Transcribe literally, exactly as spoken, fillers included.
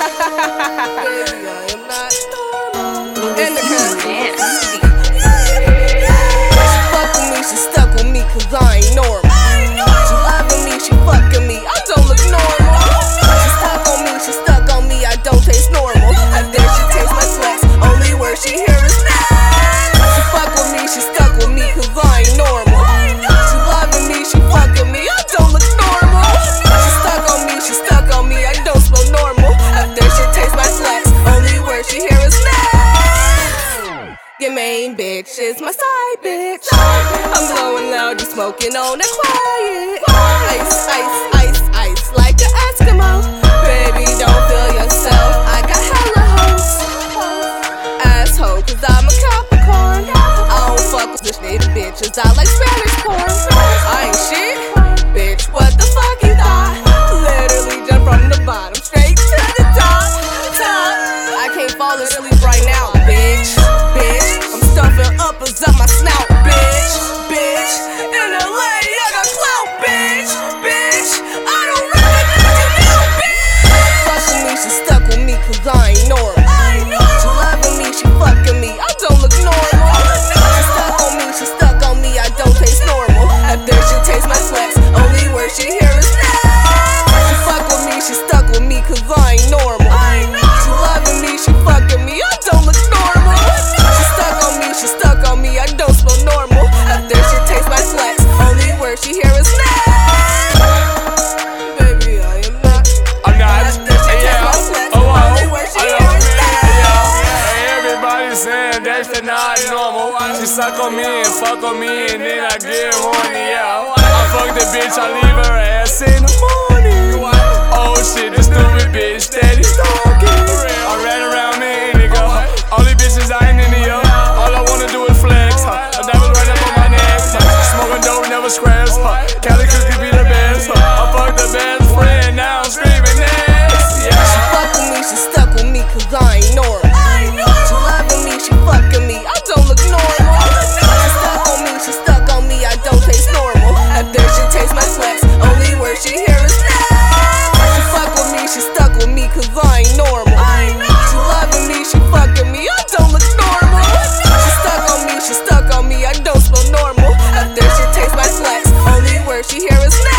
Baby, I am not normal. In the car. She fuck with me, she stuck with me, cause I ain't normal. She loving me, she fucking me, I don't look normal. She stuck on me, she stuck on me, I don't taste normal. I dare she taste my flex, only word she hear is nah. She fuck with me, she stuck with me, cause I ain't normal. She loving me, she fucking me, I don't look normal. She stuck on me, she stuck on me, I don't smell normal. I dare she taste my flex, only word she hear is nah. Your main bitch is my side bitch. I'm blowing loud, you smoking on that quiet. Ice, ice, ice, ice, like an Eskimo. Baby, don't feel yourself, I got hella hoes. Asshole, cause I'm a Capricorn. I don't fuck with this native bitches, I like Spanish porn. I ain't shit, bitch, what the fuck you thought? Literally jump from the bottom straight to the top, top. I can't fall asleep right now, bitch, bitch. I'm stuffing uppers up my snout, bitch, bitch. In L A, I got clout, bitch, bitch. I don't recognize you now, bitch. Fucking me, she stuck with me, cause I ain't normal. She loving me, she fucking me, I don't look normal. She stuck on me, she stuck on me, I don't taste normal. I dare she taste my flex, only word she hear is nah. She fuck with me, she stuck with me, cause I ain't normal. She loving me, she fucking me, I don't look normal. She stuck on me, she stuck on me, I don't smell normal. I dare she taste my flex, only word she hear is nah. Baby, I am not. I'm not. I dare she taste my flex, only word she hear is nah. Everybody saying that shit not normal. She suck on me and fuck on me and then I get horny, yeah. I fuck the bitch, I leave her ass in the morning. Oh shit, this stupid bitch steady stalking. I ran around me, nigga. All these bitches I ain't into yo. All I wanna do is flex, huh? A diamond right up on my neck, huh? Smoking dope, never scraps, huh? Cali cookie be the best, huh? I fuck the best friend, now I'm screaming next, yeah. She fuck with me, she stuck with me, cause I ain't normal. She loving me, she fucking me, I don't look normal. She stuck on me, she stuck on me, I don't taste normal. I dare she taste my flex, only word she hear is nah. She fuck with me, she stuck with me, cause I ain't normal. She loving me, she fucking me, I don't look normal. She stuck on me, she stuck on me, I don't smell normal. I dare she taste my flex, only word she hear is nah.